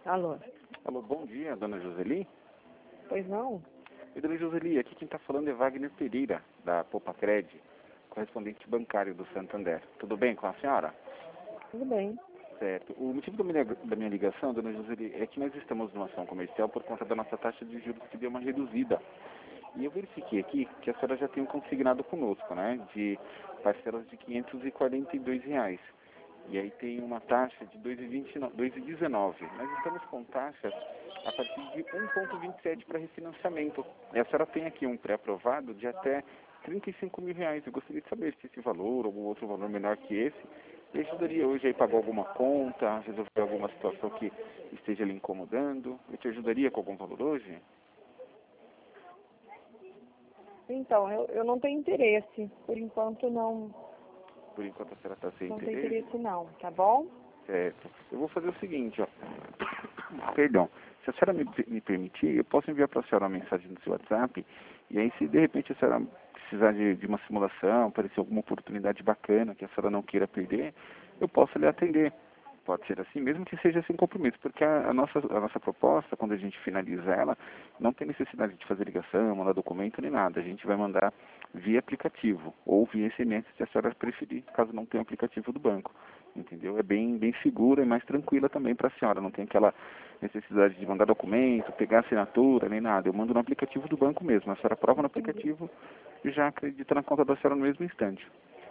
Alô? Alô, bom dia, dona Joseli. Pois não? E dona Joseli, aqui quem está falando é Wagner Pereira, da Popacred, correspondente bancário do Santander. Tudo bem com a senhora? Tudo bem. Certo. O motivo da minha ligação, dona Joseli, é que nós estamos numa ação comercial por conta da nossa taxa de juros que deu uma reduzida. E eu verifiquei aqui que a senhora já tem um consignado conosco, né, de parcelas de R$ 542. E aí tem uma taxa de 2,19. Nós estamos com taxas a partir de 1,27 para refinanciamento. E a senhora tem aqui um pré-aprovado de até R$ 35.000. Eu gostaria de saber se esse valor, algum outro valor menor que esse, lhe ajudaria hoje a pagar alguma conta, resolver alguma situação que esteja lhe incomodando. Eu te ajudaria com algum valor hoje? Então, eu não tenho interesse. Por enquanto não. Por enquanto a senhora está sem Não tenho interesse. interesse não, tá bom? Certo. Eu vou fazer o seguinte, ó. Perdão. Se a senhora me permitir, eu posso enviar para a senhora uma mensagem no seu WhatsApp. E aí, se de repente a senhora precisar de uma simulação, aparecer alguma oportunidade bacana que a senhora não queira perder, eu posso lhe atender. Pode ser assim, mesmo que seja sem compromisso, porque a nossa proposta, quando a gente finaliza ela, não tem necessidade de fazer ligação, mandar documento nem nada. A gente vai mandar via aplicativo ou via SMS, se a senhora preferir, caso não tenha aplicativo do banco. Entendeu? É bem segura e mais tranquila também para a senhora. Não tem aquela necessidade de mandar documento, pegar assinatura, nem nada. Eu mando no aplicativo do banco mesmo. A senhora aprova no aplicativo e já acredita na conta da senhora no mesmo instante.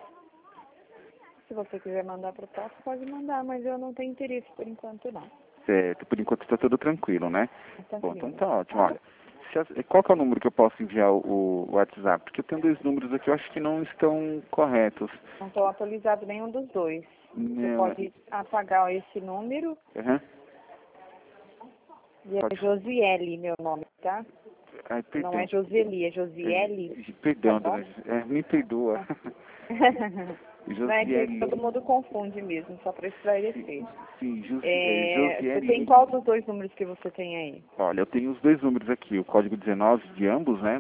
Se você quiser mandar proposta, pode mandar, mas eu não tenho interesse por enquanto não. Certo, por enquanto está tudo tranquilo, né? Tá Bom, então tranquilo. tá ótimo. Olha, qual que é o número que eu posso enviar o WhatsApp? Porque eu tenho dois números aqui, eu acho que não estão corretos. Não estou atualizado nenhum dos dois. Você Não, pode apagar esse número. Uhum. E é Pode. Josiele, meu nome, tá? Ai, perdão. Não é Joseli, é Josiele. Perdão, Tá bom? dona me perdoa. Não é que Josiele. todo mundo confunde mesmo, só para esclarecer. Sim, Você Josiele. tem qual dos dois números que você tem aí? Olha, eu tenho os dois números aqui, o código 19 de ambos, né?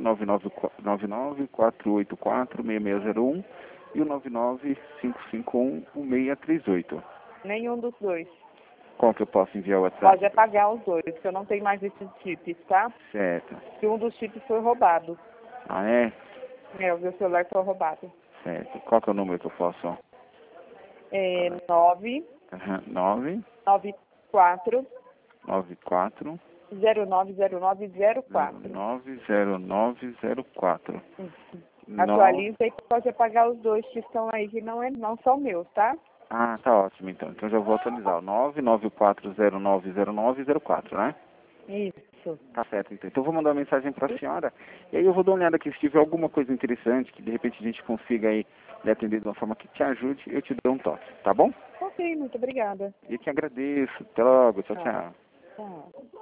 99-484-6601 e o 99551-1638. Nenhum dos dois. Qual que eu posso enviar o WhatsApp? Pode apagar os dois, porque eu não tenho mais esses chips, tá? Certo. E um dos chips foi roubado. Ah, é? O meu celular foi roubado. Certo. Qual que é o número que eu posso? É 9 9 94 94 090904. 90904. Atualiza e pode apagar os dois que estão aí, que não são meus, tá? Ah, tá ótimo então. Então já vou atualizar. O 994090904, né? Isso. Tá certo então. Então eu vou mandar uma mensagem para a senhora. E aí eu vou dar uma olhada aqui. Se tiver alguma coisa interessante que de repente a gente consiga aí lhe atender de uma forma que te ajude, eu te dou um toque. Tá bom? Ok, muito obrigada. Eu te agradeço. Até logo. Tchau, Tá. tchau. Tchau.